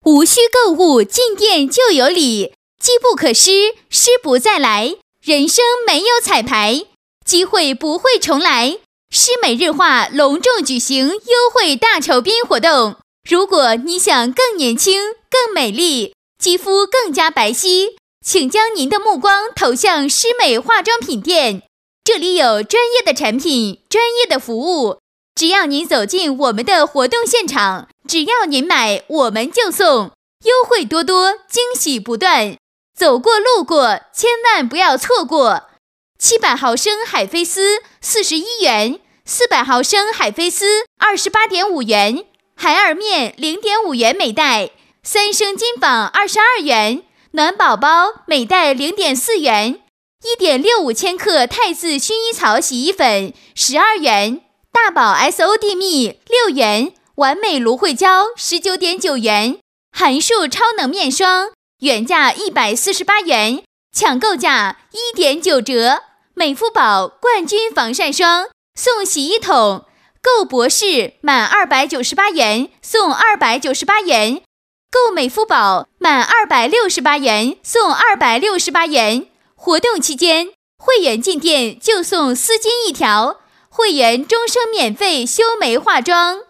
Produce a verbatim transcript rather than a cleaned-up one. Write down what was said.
无需购物，进店就有礼，机不可失，失不再来，人生没有彩排，机会不会重来。诗美日化隆重举行优惠大酬宾活动，如果你想更年轻、更美丽，肌肤更加白皙，请将您的目光投向诗美化妆品店，这里有专业的产品、专业的服务。只要您走进我们的活动现场，只要您买，我们就送，优惠多多，惊喜不断。走过路过，千万不要错过。七百毫升海飞丝四十一元，四百毫升海飞丝二十八点五元，海尔面零点五元每袋，三升金纺二十二元，暖宝宝每袋零点四元，一点六五千克汰渍薰衣草洗衣粉十二元，大宝 S O D 蜜六元，完美芦荟胶十九点九元，韩束超能面霜原价一百四十八元，抢购价一点九折。美肤宝冠军防晒霜送洗衣桶，购博士满二百九十八元送二百九十八元，购美肤宝满二百六十八元送二百六十八元。活动期间，会员进店就送丝巾一条，会员终生免费修眉化妆。